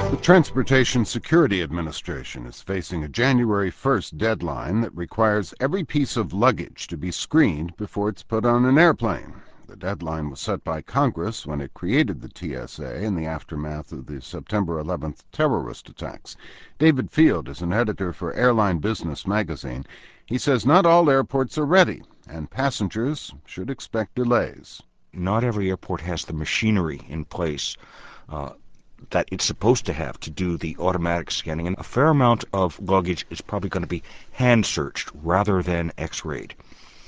The Transportation Security Administration is facing a January 1st deadline that requires every piece of luggage to be screened before it's put on an airplane. The deadline was set by Congress when it created the TSA in the aftermath of the September 11th terrorist attacks. David Field is an editor for Airline Business magazine. He says not all airports are ready, and passengers should expect delays. Not every airport has the machinery in place that it's supposed to have to do the automatic scanning, and a fair amount of luggage is probably going to be hand searched rather than x-rayed.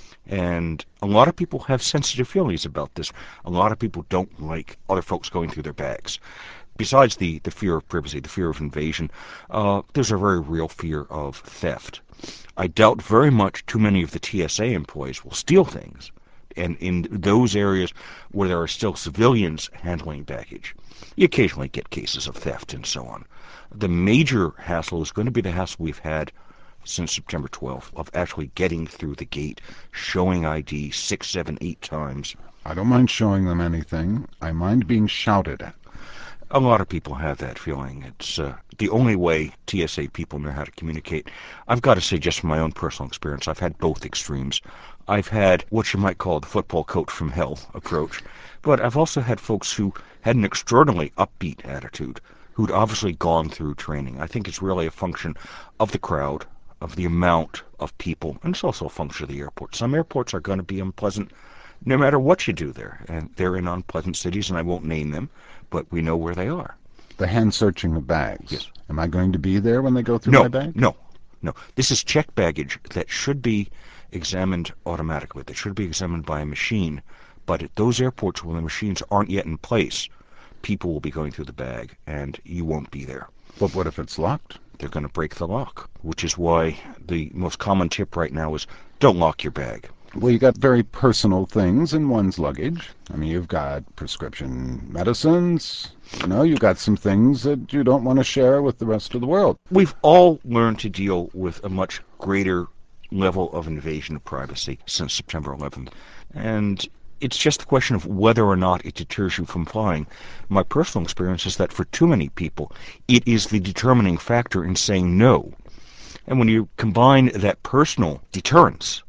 And a lot of people have sensitive feelings about this. A lot of people don't like other folks going through their bags. Besides the fear of privacy, the fear of invasion, there's a very real fear of theft. I doubt very much too many of the TSA employees will steal things. And in those areas where there are still civilians handling baggage, you occasionally get cases of theft and so on. The major hassle is going to be the hassle we've had since September 12th of actually getting through the gate, showing ID 6, 7, 8 times. I don't mind showing them anything. I mind being shouted at. A lot of people have that feeling. It's the only way TSA people know how to communicate. I've got to say, just from my own personal experience, I've had both extremes. I've had what you might call the football coach from hell approach, but I've also had folks who had an extraordinarily upbeat attitude, who'd obviously gone through training. I think it's really a function of the crowd, of the amount of people, and it's also a function of the airport. Some airports are going to be unpleasant no matter what you do there, and they're in unpleasant cities, and I won't name them, but we know where they are. The hand searching of bags. Yes. Am I going to be there when they go through my bag? No. This is checked baggage that should be examined automatically, that should be examined by a machine, but at those airports where the machines aren't yet in place, people will be going through the bag, and you won't be there. But what if it's locked? They're going to break the lock, which is why the most common tip right now is don't lock your bag. Well, you got very personal things in one's luggage. I mean, you've got prescription medicines. You've got some things that you don't want to share with the rest of the world. We've all learned to deal with a much greater level of invasion of privacy since September 11th. And it's just a question of whether or not it deters you from flying. My personal experience is that for too many people, it is the determining factor in saying no. And when you combine that personal deterrence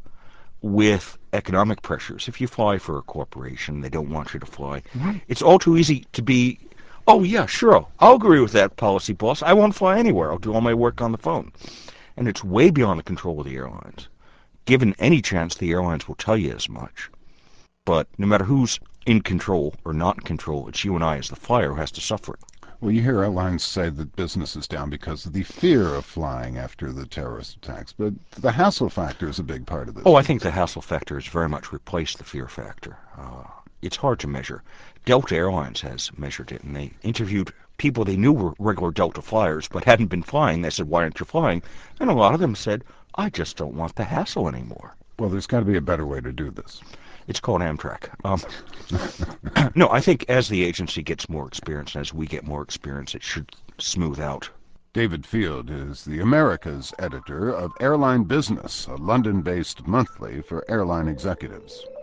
with economic pressures, if you fly for a corporation, they don't want you to fly, it's all too easy to be, oh yeah, sure, I'll agree with that policy, boss. I won't fly anywhere. I'll do all my work on the phone. And it's way beyond the control of the airlines. Given any chance, the airlines will tell you as much. But no matter who's in control or not in control, it's you and I as the flyer who has to suffer it. Well, you hear airlines say that business is down because of the fear of flying after the terrorist attacks, but the hassle factor is a big part of this. Oh, I think the hassle factor has very much replaced the fear factor. It's hard to measure. Delta Airlines has measured it, and they interviewed people they knew were regular Delta flyers but hadn't been flying. They said, why aren't you flying? And a lot of them said, I just don't want the hassle anymore. Well, there's got to be a better way to do this. It's called Amtrak. No, I think as the agency gets more experience, as we get more experience, it should smooth out. David Field is the Americas editor of Airline Business, a London-based monthly for airline executives.